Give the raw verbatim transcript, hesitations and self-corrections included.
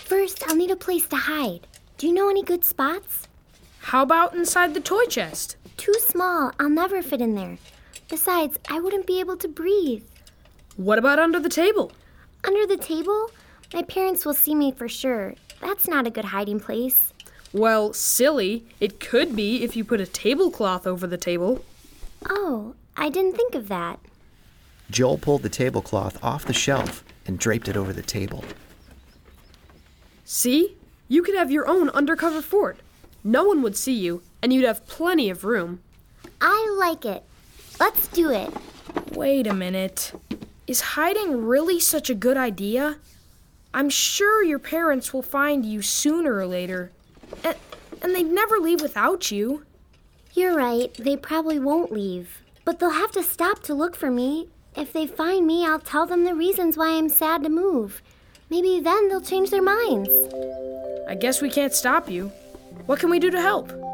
First, I'll need a place to hide. Do you know any good spots? How about inside the toy chest? Too small. I'll never fit in there. Besides, I wouldn't be able to breathe. What about under the table? Under the table? My parents will see me for sure. That's not a good hiding place. Well, silly. It could be if you put a tablecloth over the table. Oh, I didn't think of that. Joel pulled the tablecloth off the shelf and draped it over the table. See? You could have your own undercover fort. No one would see you, and you'd have plenty of room. I like it. Let's do it. Wait a minute. Is hiding really such a good idea? I'm sure your parents will find you sooner or later. And, and they'd never leave without you. You're right. They probably won't leave. But they'll have to stop to look for me. If they find me, I'll tell them the reasons why I'm sad to move. Maybe then they'll change their minds. I guess we can't stop you. What can we do to help?